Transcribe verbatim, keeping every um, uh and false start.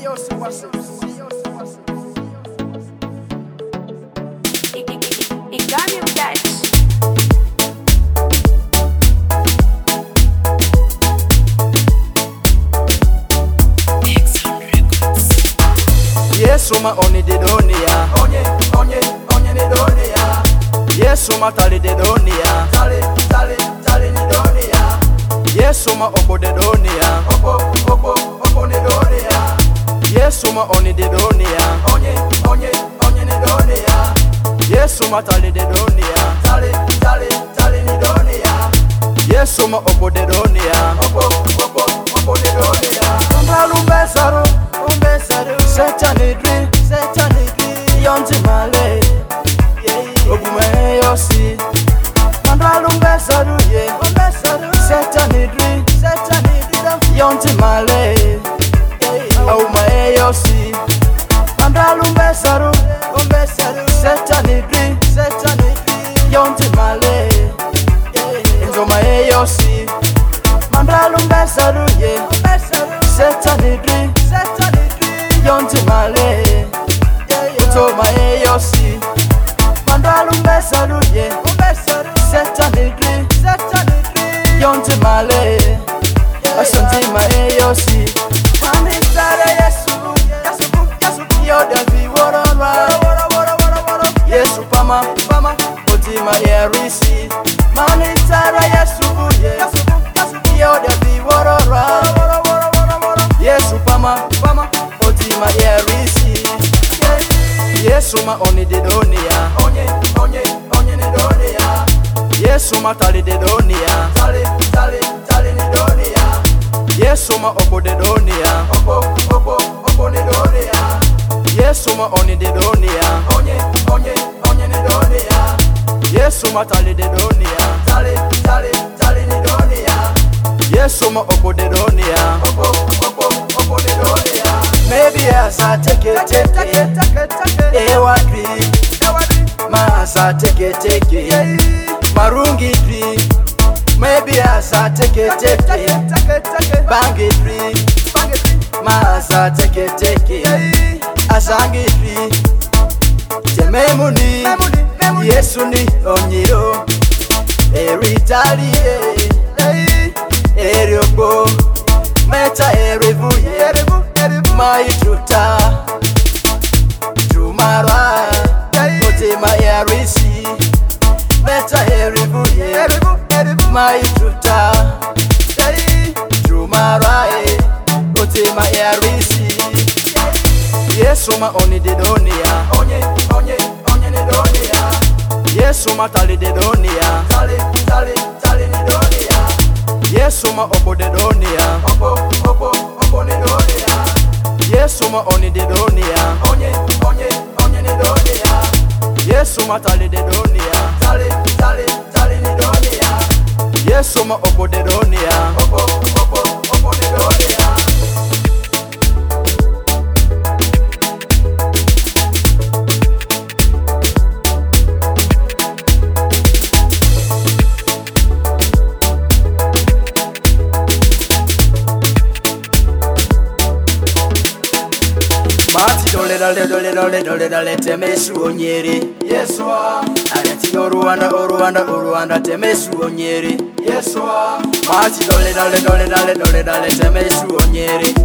Yesu ma oni de donia, onye onye onye de donia. Yesu ma tali de donia, tali tali tali de donia. Yesu ma opo de donia, opo opo opo de donia. Yesu ma oni de donia, onye onye onye de donia. Yesu ma tali de donia, tali tali tali de donia. Yesu ma opo de donia, opo opo opo de donia. Umbalumbe saru, umbe saru. Setanidri, setanidri. Yonti male, yeah. Obume yosi. Umbalumbe saru, yeah. Umbe saru. Setanidri, setanidri. Yonti male, yeah. Obume yosi. Umbalumbe saru, umbe saru. Setanidri, setanidri. Yonti male, yeah. Obume yosi. Mandalumbe saru, yeah. Setanidri, setanidri. Yonti male, utoma e yosi. Mandalumbe saru, yeah. Setanidri, setanidri. Yonti male, ashanti ma e yosi. Mane sare Yesu, Yesu, Yesu. Yoda vi worora, Yesu pama, pama. Utima e risi. Mane sare Yesu, Yesu. Yoda vi worora, Yesu pama, pama. Otima ya risi. Yesu ma oni de donia, onye onye onye de donia. Yesu ma tali de donia, tali tali tali de donia. Yesu ma opo de donia, opo opo opo de donia. Yesu ma oni de donia, onye onye onye de donia. Yesu ma tali de donia, tali tali tali de donia. Yesu ma opo de donia, opo opo opo de donia. Maybe as I take it, take it, ewa tree, ma as I take it, take it, marungi tree. Maybe as I take it, take it, bangi tree, ma as I take it, take it, asangi tree. Tememuni, Yesu ni onyiro, eritali, eriobo, meta erivu, erivu. My truta, Jumara, Otima Yarisi, Meta Heribu, my truta, Jumara, Otima Yarisi. Yesu ma oni de donia, onye onye onye de donia. Yesu ma tali de donia, tali tali tali de donia. Yesu ma opo de donia, opo opo opo de donia. Yesu ma oni de donia, onye onye onye de donia. Yesu ma tali de donia, tali tali tali de donia. Yesu ma opo de donia, opo opo opo de donia. Mati dole dole dole dole dole dole temesu onyeri Yeswa. Areti oruanda oruanda oruanda temesu onyeri Yeswa. Mati dole dole dole dole dole dole temesu onyeri